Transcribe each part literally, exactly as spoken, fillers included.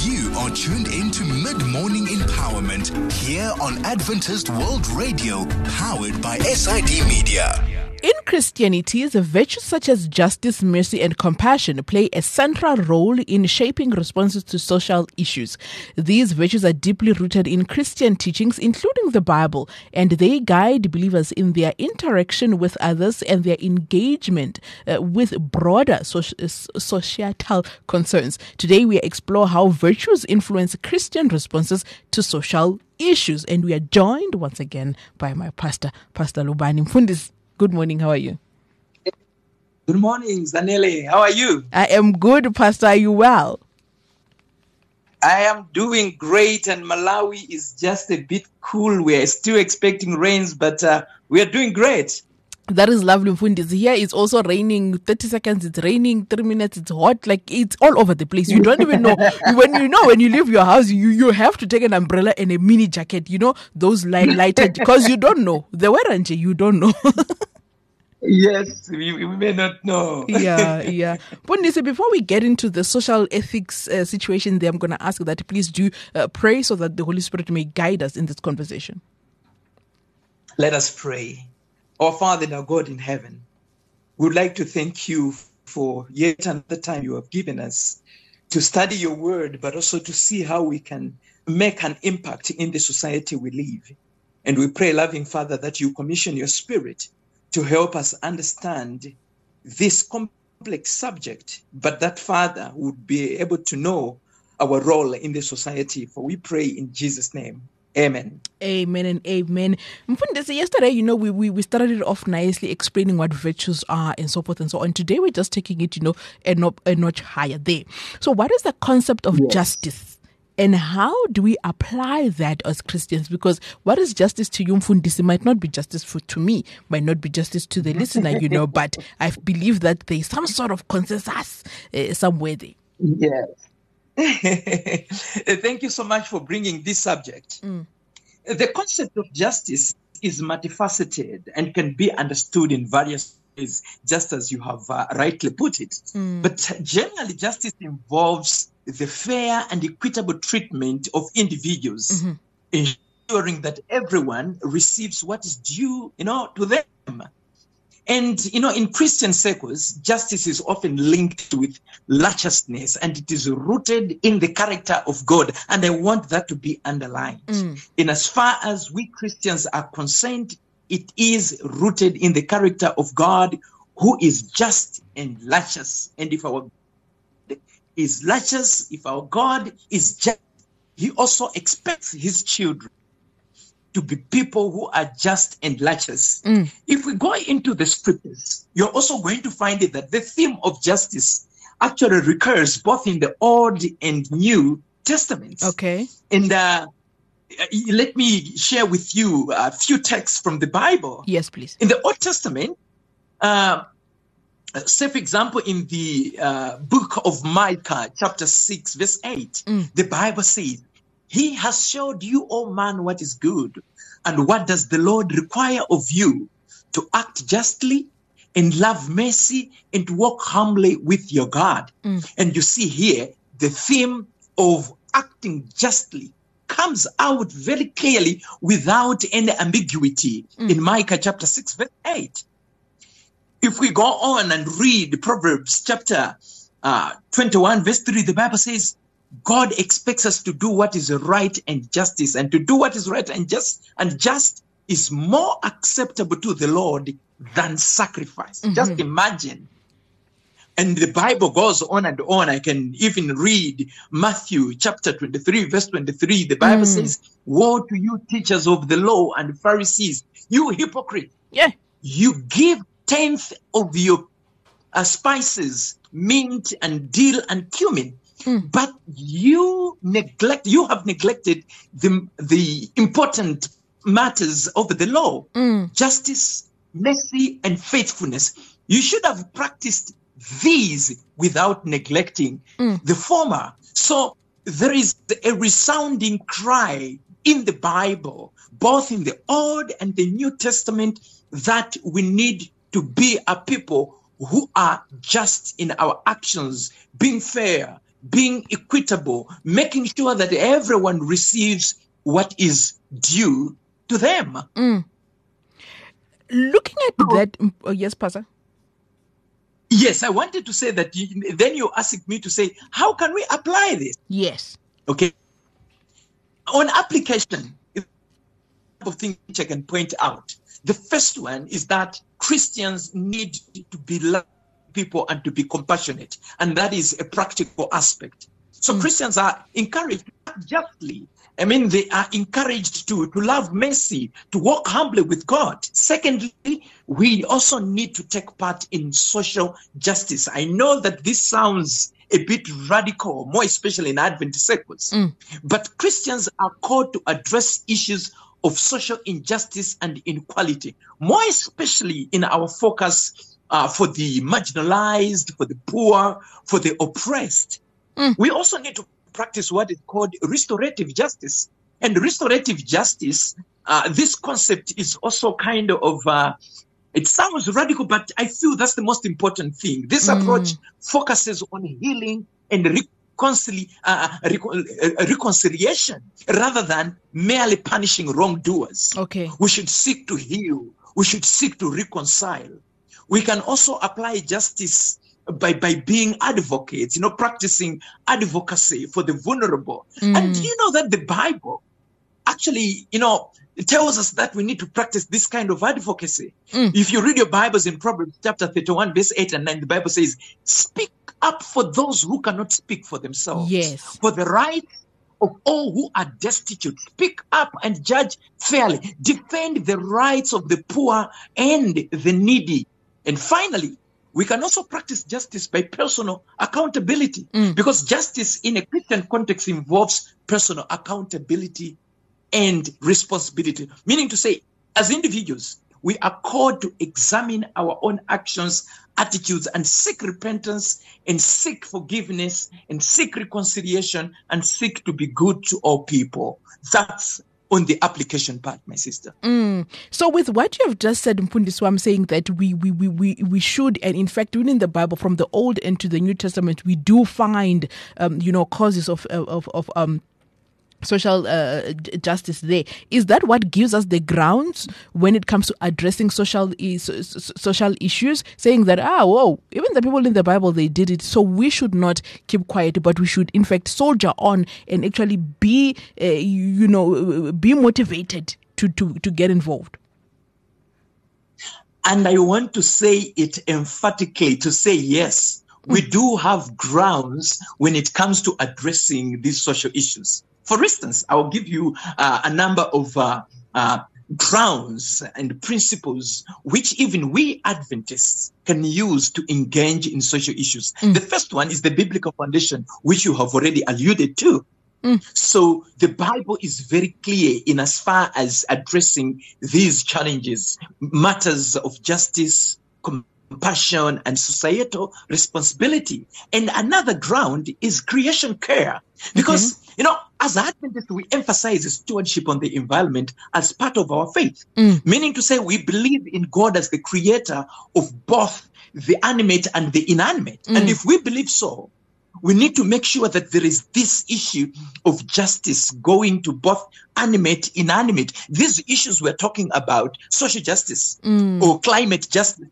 You are tuned into Mid-Morning Empowerment here on Adventist World Radio, powered by S I D Media. In Christianity, the virtues such as justice, mercy, and compassion play a central role in shaping responses to social issues. These virtues are deeply rooted in Christian teachings, including the Bible, and they guide believers in their interaction with others and their engagement uh, with broader soci- societal concerns. Today, we explore how virtues influence Christian responses to social issues, and we are joined once again by my pastor, Pastor Lubani Mfundisi. Good morning. How are you? Good morning, Zanele. How are you? I am good, Pastor. Are you well? I am doing great, and Malawi is just a bit cool. We are still expecting rains, but uh, we are doing great. That is lovely, Mfundisi. Here it's also raining. thirty seconds, it's raining. Three minutes, it's hot. Like, it's all over the place. You don't even know. When you know, when you leave your house, you, you have to take an umbrella and a mini jacket. You know, those light, lighted, because you don't know. The weather, you don't know. Yes, we, we may not know. yeah, yeah. Mfundisi, before we get into the social ethics uh, situation there, I'm going to ask that please do uh, pray so that the Holy Spirit may guide us in this conversation. Let us pray. Our Father and our God in heaven, we would like to thank you for yet another time you have given us to study your word, but also to see how we can make an impact in the society we live. And we pray, loving Father, that you commission your Spirit to help us understand this complex subject, but that, Father, would be able to know our role in the society. For we pray in Jesus' name. Amen. Amen and amen. Mfundisi, yesterday, you know, we, we, we started it off nicely explaining what virtues are and so forth and so on. Today, we're just taking it, you know, a, no, a notch higher there. So what is the concept of yes. justice? And how do we apply that as Christians? Because what is justice to you, Mfundisi, might not be justice for to me, might not be justice to the listener, you know, but I believe that there's some sort of consensus uh, somewhere there. Yes. Thank you so much for bringing this subject. Mm. The concept of justice is multifaceted and can be understood in various ways, just as you have uh, rightly put it. Mm. But generally, justice involves the fair and equitable treatment of individuals, mm-hmm. ensuring that everyone receives what is due, you know, to them. And, you know, in Christian circles, justice is often linked with righteousness, and it is rooted in the character of God. And I want that to be underlined. Mm. In as far as we Christians are concerned, it is rooted in the character of God, who is just and righteous. And if our God is righteous, if our God is just, he also expects his children to be people who are just and righteous. Mm. If we go into the scriptures, you're also going to find it that the theme of justice actually recurs both in the Old and New Testaments. Okay. And uh, let me share with you a few texts from the Bible. Yes, please. In the Old Testament, uh, say, for example, in the uh, book of Micah, chapter six, verse eight, mm. the Bible says, he has showed you, O man, what is good. And what does the Lord require of you? To act justly and love mercy and to walk humbly with your God. Mm. And you see here, the theme of acting justly comes out very clearly without any ambiguity mm. in Micah chapter six, verse eight. If we go on and read Proverbs chapter uh, twenty-one, verse three, the Bible says, God expects us to do what is right and justice, and to do what is right and just and just is more acceptable to the Lord than sacrifice. Mm-hmm. Just imagine. And the Bible goes on and on. I can even read Matthew chapter twenty-three, verse twenty-three. The Bible mm. says, woe to you, teachers of the law and Pharisees, you hypocrite. Yeah. You give tenth of your uh, spices, mint and dill and cumin. Mm. But you neglect, you have neglected the, the important matters of the law, mm. justice, mercy, and faithfulness. You should have practiced these without neglecting mm. the former. So there is a resounding cry in the Bible, both in the Old and the New Testament, that we need to be a people who are just in our actions, being fair, being equitable, making sure that everyone receives what is due to them. Mm. Looking at so, that, oh, yes, Pastor. Yes, I wanted to say that. You, then you asked me to say, how can we apply this? Yes. Okay. On application, of things which I can point out. The first one is that Christians need to be loving people and to be compassionate, and that is a practical aspect. So mm. Christians are encouraged justly. I mean, they are encouraged to, to love mercy, to walk humbly with God. Secondly, we also need to take part in social justice. I know that this sounds a bit radical, more especially in Adventist circles, mm. but Christians are called to address issues of social injustice and inequality, more especially in our focus uh, for the marginalized, for the poor, for the oppressed. Mm. We also need to practice what is called restorative justice. And restorative justice, uh, this concept is also kind of, uh, it sounds radical, but I feel that's the most important thing. This mm. approach focuses on healing and reconcili- uh, recon- uh, reconciliation rather than merely punishing wrongdoers. Okay. We should seek to heal. We should seek to reconcile. We can also apply justice by, by being advocates, you know, practicing advocacy for the vulnerable. Mm. And you know that the Bible actually, you know, it tells us that we need to practice this kind of advocacy. Mm. If you read your Bibles in Proverbs chapter thirty-one, verse eight and nine, the Bible says, speak up for those who cannot speak for themselves. Yes. For the rights of all who are destitute. Speak up and judge fairly. Defend the rights of the poor and the needy. And finally, we can also practice justice by personal accountability, mm. because justice in a Christian context involves personal accountability and responsibility. Meaning to say, as individuals, we are called to examine our own actions, attitudes, and seek repentance, and seek forgiveness, and seek reconciliation, and seek to be good to all people. That's on the application part, my sister. Mm. So with what you have just said, Mfundiswa, I'm saying that we, we, we, we, we should, and in fact, within the Bible, from the Old into the New Testament, we do find, um, you know, causes of, of, of, um, social uh, justice there. Is that what gives us the grounds when it comes to addressing social is, social issues, saying that, ah, whoa, even the people in the Bible, they did it, so we should not keep quiet, but we should, in fact, soldier on and actually be, uh, you know, be motivated to, to, to get involved? And I want to say it emphatically, to say yes, we mm. do have grounds when it comes to addressing these social issues. For instance, I'll give you uh, a number of uh, uh, grounds and principles which even we Adventists can use to engage in social issues. Mm. The first one is the biblical foundation, which you have already alluded to. Mm. So the Bible is very clear in as far as addressing these challenges, matters of justice, compassion, and societal responsibility. And another ground is creation care. Because, mm-hmm. you know, as Adventists, we emphasize stewardship on the environment as part of our faith. Mm. Meaning to say we believe in God as the creator of both the animate and the inanimate. Mm. And if we believe so, we need to make sure that there is this issue of justice going to both animate, inanimate. These issues we're talking about, social justice mm. or climate justice.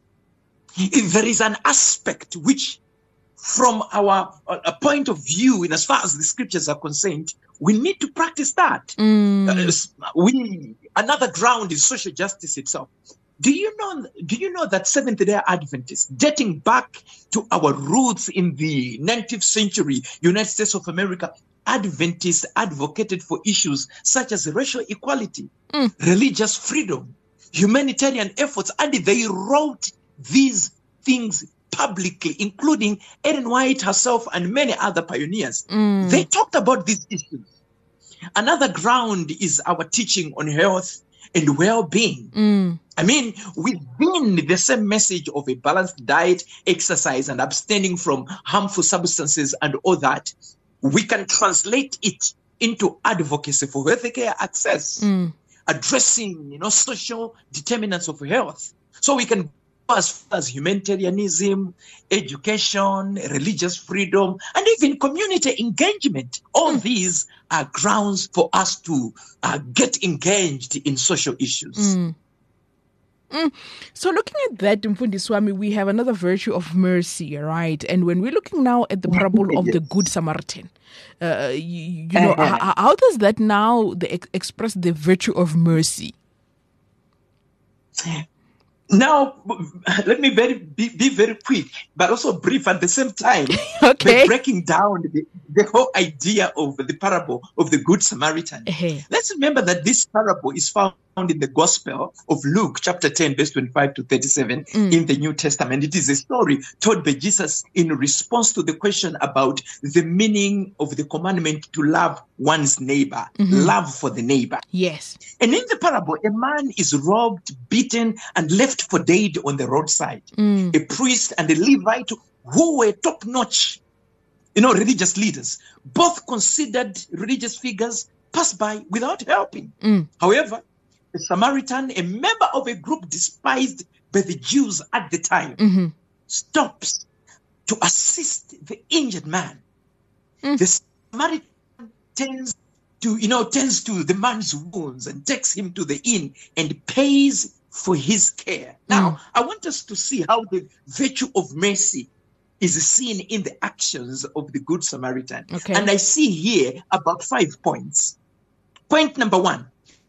There is an aspect which, from our uh, point of view, in as far as the scriptures are concerned, we need to practice that. Mm. Uh, we another ground is social justice itself. Do you know? Do you know that Seventh-day Adventists, dating back to our roots in the nineteenth century, United States of America, Adventists advocated for issues such as racial equality, mm. religious freedom, humanitarian efforts, and they wrote these things publicly, including Ellen White herself and many other pioneers. Mm. They talked about these issues. Another ground is our teaching on health and well-being. Mm. I mean, within the same message of a balanced diet, exercise, and abstaining from harmful substances and all that, we can translate it into advocacy for healthcare access, mm. addressing, you know, social determinants of health. So we can as far as humanitarianism, education, religious freedom, and even community engagement. All mm. these are grounds for us to uh, get engaged in social issues. Mm. Mm. So looking at that, Mfundiswami, we have another virtue of mercy, right? And when we're looking now at the parable of yes. the Good Samaritan, uh, you, you know, uh-huh. how, how does that now the, express the virtue of mercy? Now, let me very, be, be very quick, but also brief at the same time. Okay. Breaking down the, the whole idea of the parable of the Good Samaritan. Uh-huh. Let's remember that this parable is found in the Gospel of Luke, chapter ten, verse twenty-five to thirty-seven mm. in the New Testament. It is a story told by Jesus in response to the question about the meaning of the commandment to love one's neighbor, mm-hmm. love for the neighbor. Yes. And in the parable, a man is robbed, beaten, and left for dead on the roadside. Mm. A priest and a Levite who were top-notch, you know, religious leaders, both considered religious figures, passed by without helping. Mm. However, a Samaritan, a member of a group despised by the Jews at the time, mm-hmm. stops to assist the injured man. Mm. The Samaritan tends to, you know, tends to the man's wounds and takes him to the inn and pays for his care. Now, mm. I want us to see how the virtue of mercy is seen in the actions of the Good Samaritan. Okay. And I see here about five points. Point number one,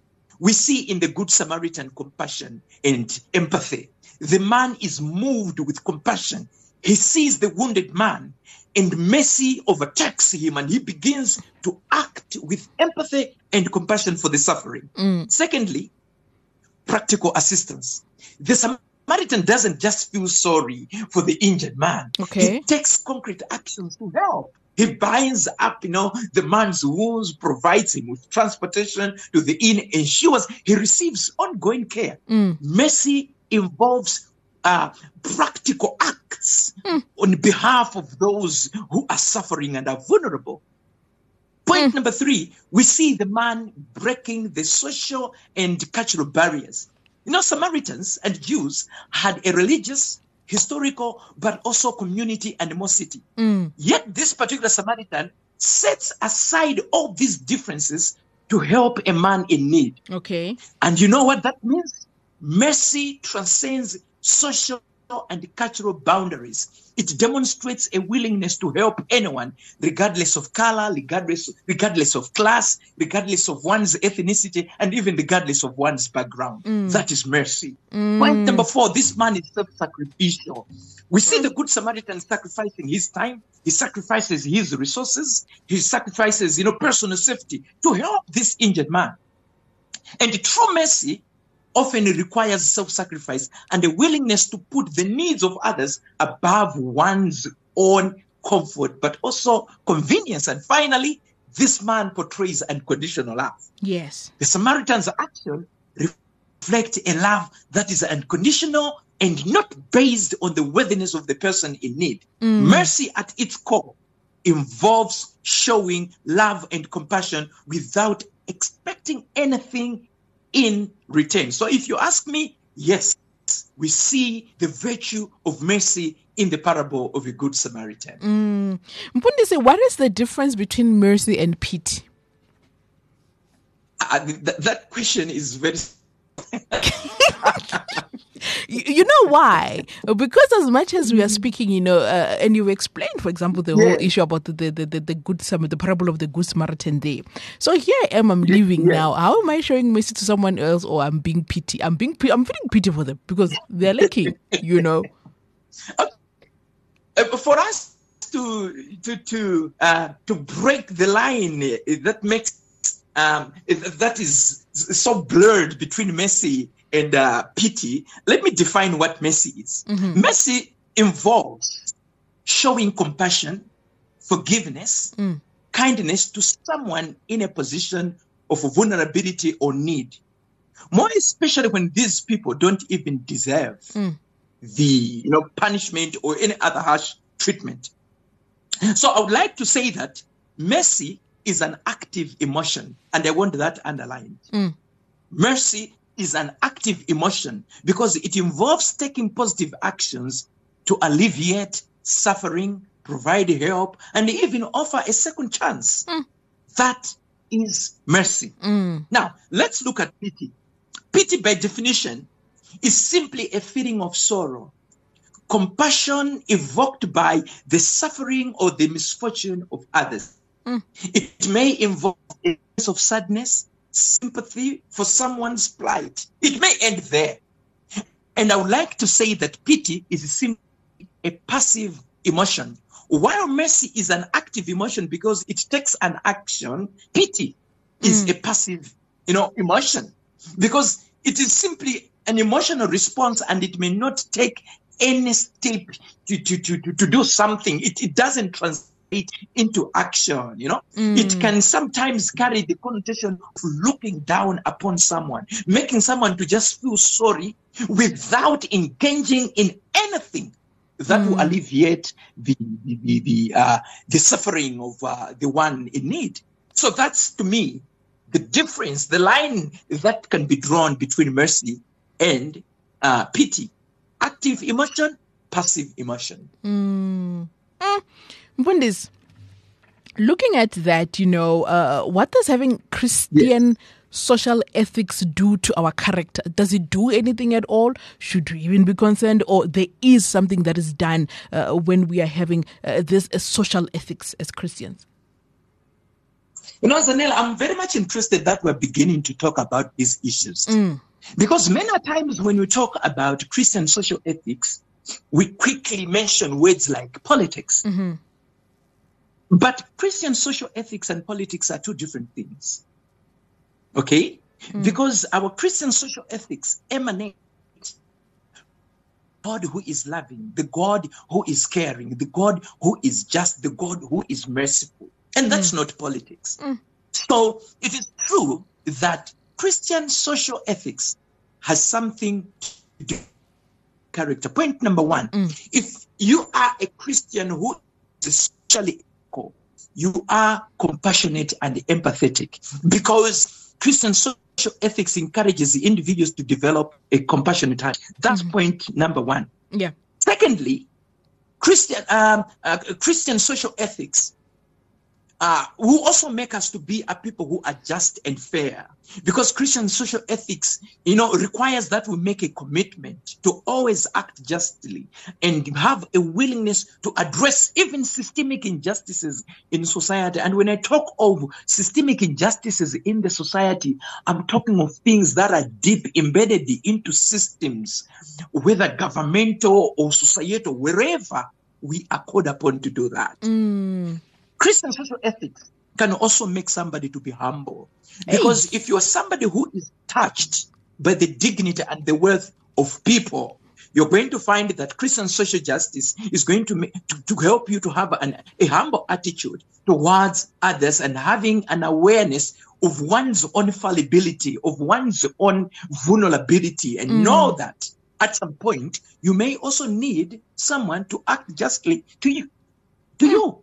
we see in the Good Samaritan compassion and empathy. The man is moved with compassion. He sees the wounded man and mercy overtakes him and he begins to act with empathy and compassion for the suffering. Mm. Secondly, practical assistance. The Samaritan doesn't just feel sorry for the injured man. Okay. He takes concrete actions to help. He binds up, you know, the man's wounds, provides him with transportation to the inn, ensures he receives ongoing care. Mm. Mercy involves uh, practical acts mm. on behalf of those who are suffering and are vulnerable. Point mm. number three, we see the man breaking the social and cultural barriers. You know, Samaritans and Jews had a religious, historical, but also community animosity. Mm. Yet this particular Samaritan sets aside all these differences to help a man in need. Okay. And you know what that means? Mercy transcends social and cultural boundaries. It demonstrates a willingness to help anyone, regardless of color, regardless, regardless of class, regardless of one's ethnicity, and even regardless of one's background. Mm. That is mercy. Mm. Point number four, this man is self-sacrificial. We see the Good Samaritan sacrificing his time. He sacrifices his resources. He sacrifices, you know, personal safety to help this injured man. And true mercy often requires self-sacrifice and a willingness to put the needs of others above one's own comfort, but also convenience. And finally, this man portrays unconditional love. Yes. The Samaritan's action reflects a love that is unconditional and not based on the worthiness of the person in need. Mm. Mercy at its core involves showing love and compassion without expecting anything in return. So if you ask me, yes, we see the virtue of mercy in the parable of a Good Samaritan. Mm. Mpundisi, what is the difference between mercy and pity? Uh, th- that question is very... You know why? Because as much as we are speaking, you know, uh, and you explained, for example, the yeah. whole issue about the the, the, the good Samaritan, the parable of the Good Samaritan there. So here I am, I'm living yeah. now. How am I showing mercy to someone else, or I'm being pity? I'm being, I'm feeling pity for them because they're lacking, you know. Uh, for us to to to uh, to break the line that makes um, that is so blurred between mercy and uh, pity, let me define what mercy is. Mm-hmm. Mercy involves showing compassion, forgiveness, mm. kindness to someone in a position of vulnerability or need. More especially when these people don't even deserve mm. the you know punishment or any other harsh treatment. So I would like to say that mercy is an active emotion, and I want that underlined. Mm. Mercy is an active emotion because it involves taking positive actions to alleviate suffering, provide help, and even offer a second chance. Mm. That is mercy. Mm. Now, let's look at pity. Pity, by definition, is simply a feeling of sorrow, compassion evoked by the suffering or the misfortune of others. Mm. It may involve a sense of sadness, sympathy for someone's plight. It may end there. And I would like to say that pity is simply a passive emotion, while mercy is an active emotion because it takes an action. Pity is Mm. a passive, you know, emotion because it is simply an emotional response and it may not take any step to, to, to, to, to do something. It, it doesn't translate into action, you know. Mm. It can sometimes carry the connotation of looking down upon someone, making someone to just feel sorry without engaging in anything that Mm. will alleviate the the the, the, uh, the suffering of uh, the one in need. So that's, to me, the difference, the line that can be drawn between mercy and uh, pity. Active emotion, passive emotion. Mm. Mm. Mfundisi, looking at that, you know, uh, what does having Christian Yes. social ethics do to our character? Does it do anything at all? Should we even be concerned? Or there is something that is done uh, when we are having uh, this uh, social ethics as Christians? You know, Zanella, I'm very much interested that we're beginning to talk about these issues. Mm. Because many times when we talk about Christian social ethics, we quickly mention words like politics. Mm-hmm. But Christian social ethics and politics are two different things. Okay? Mm. Because our Christian social ethics emanate God who is loving, the God who is caring, the God who is just, the God who is merciful. And that's Mm. not politics. Mm. So it is true that Christian social ethics has something to do with character. Point number one, Mm. if you are a Christian who is socially equal, you are compassionate and empathetic, because Christian social ethics encourages the individuals to develop a compassionate heart. That's Mhm. point number one. Yeah. Secondly, Christian um, uh, Christian social ethics uh, will also make us to be a people who are just and fair, because Christian social ethics, you know, requires that we make a commitment to always act justly and have a willingness to address even systemic injustices in society. And when I talk of systemic injustices in the society, I'm talking of things that are deep embedded into systems, whether governmental or societal, wherever we are called upon to do that. Mm. Christian social ethics can also make somebody to be humble. Because Hey. if you're somebody who is touched by the dignity and the worth of people, you're going to find that Christian social justice is going to, make, to, to help you to have an, a humble attitude towards others and having an awareness of one's own fallibility, of one's own vulnerability, and Mm. know that at some point you may also need someone to act justly to you. To you.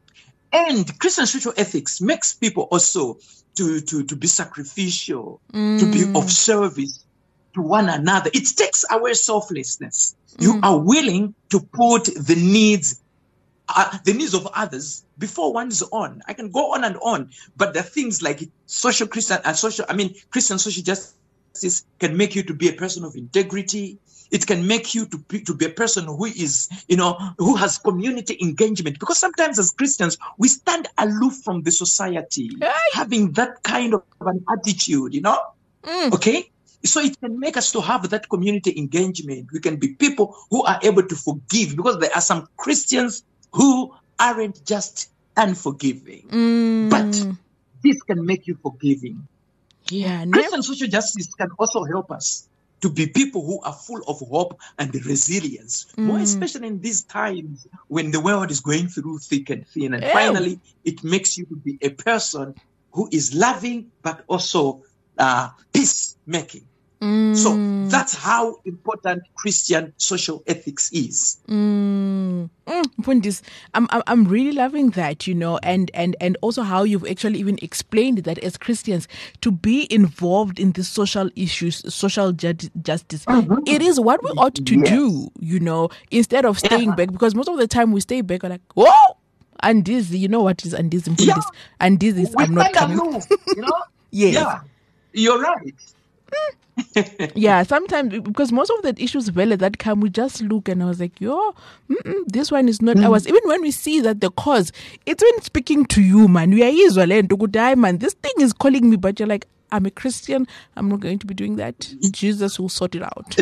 And Christian social ethics makes people also to, to, to be sacrificial, to be Mm. of service to one another. It takes away selflessness. You Mm. are willing to put the needs, uh, the needs of others before one's own. I can go on and on, but the things like social Christian and social, I mean, Christian social justice can make you to be a person of integrity. It can make you to be, to be a person who is, you know, who has community engagement. Because sometimes as Christians, we stand aloof from the society, Hey. having that kind of an attitude, you know? Mm. Okay? So it can make us to have that community engagement. We can be people who are able to forgive, because there are some Christians who aren't just unforgiving. Mm. But this can make you forgiving. yeah, ne- Christian social justice can also help us to be people who are full of hope and resilience, more Mm. especially in these times when the world is going through thick and thin. And Ew. finally, it makes you to be a person who is loving but also uh, peacemaking. Mm. So that's how important Christian social ethics is. Mm. Mm, I'm, I'm really loving that, you know, and, and, and also how you've actually even explained that as Christians, to be involved in the social issues, social ju- justice, mm-hmm. it is what we ought to yes. do, you know, instead of staying yeah. back, because most of the time we stay back, we're like, whoa, and this, you know what is, and this, and yeah. this, and this is, we I'm not coming. Move, you know? Yes. Yeah, you're right. Yeah, sometimes because most of the issues valid that come, we just look and I was like, yo, this one is not mm. ours. Even when we see that the cause, it's when speaking to you, man. We are Israel to go die, man. This thing is calling me, but you're like, I'm a Christian. I'm not going to be doing that. Jesus will sort it out.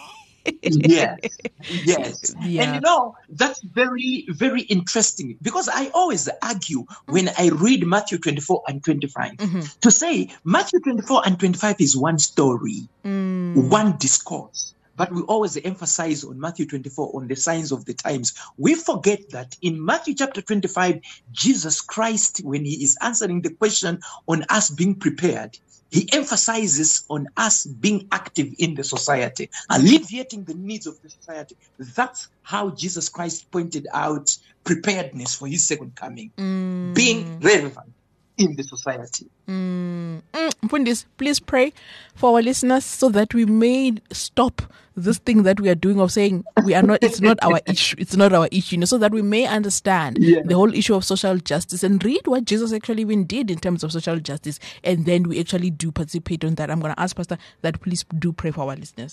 Yes, yes. Yeah. And you know, that's very, very interesting because I always argue when I read Matthew twenty-four and twenty-five mm-hmm. to say Matthew twenty-four and twenty-five is one story, mm. one discourse. But we always emphasize on Matthew twenty-four on the signs of the times. We forget that in Matthew chapter twenty-five, Jesus Christ, when he is answering the question on us being prepared, he emphasizes on us being active in the society, alleviating the needs of the society. That's how Jesus Christ pointed out preparedness for his second coming, mm. being relevant in the society. Mm. Mm. Mfundisi, please pray for our listeners so that we may stop this thing that we are doing of saying we are not, it's not our issue, it's not our issue, you know, so that we may understand yeah. the whole issue of social justice and read what Jesus actually even did in terms of social justice, and then we actually do participate on that. I'm going to ask Pastor that please do pray for our listeners.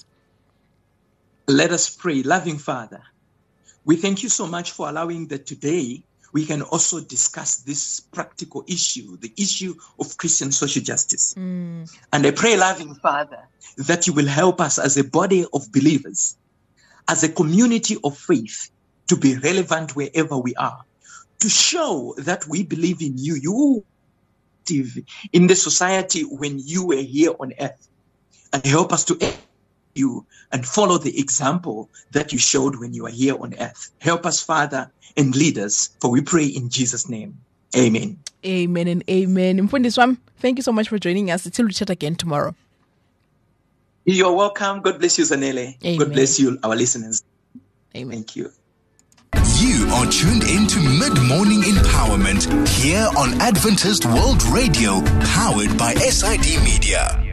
Let us pray. Loving Father, we thank you so much for allowing that today we can also discuss this practical issue, the issue of Christian social justice. Mm. And I pray, loving Father, that you will help us as a body of believers, as a community of faith, to be relevant wherever we are, to show that we believe in you. You live in the society when you were here on earth, and help us to you and follow the example that you showed when you were here on earth. Help us, Father, and lead us, for we pray in Jesus' name. Amen. Amen and amen. Mfundisi, thank you so much for joining us. Until we chat again tomorrow. You're welcome. God bless you, Zanele. Amen. God bless you, our listeners. Amen. Thank you. You are tuned into Mid-Morning Empowerment here on Adventist World Radio, powered by S I D Media.